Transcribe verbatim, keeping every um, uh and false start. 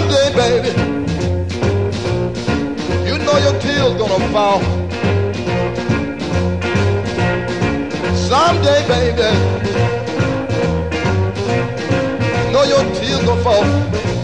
Someday, baby, you know your tears gonna fall. Someday, baby, you know your tears gonna fall.